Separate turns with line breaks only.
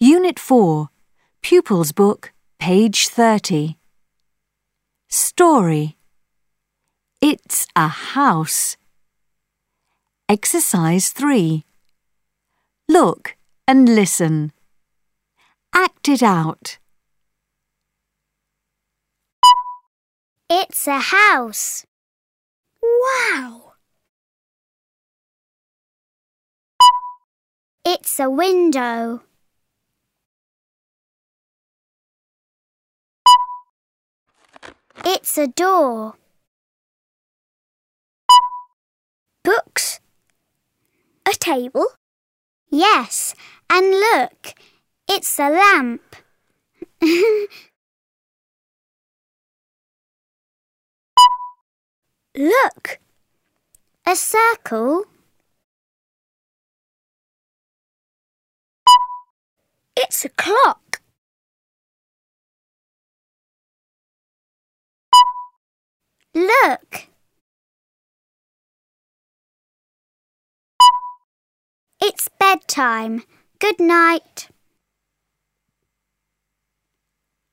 Unit 4, Pupils Book, page 30. Story. It's a house. Exercise 3. Look and listen. Act it out.
It's a house. Wow! It's a window. It's a door. Books. A table? Yes, and look, it's a lamp. Look, a circle. It's a clock. Look. It's bedtime. Good night.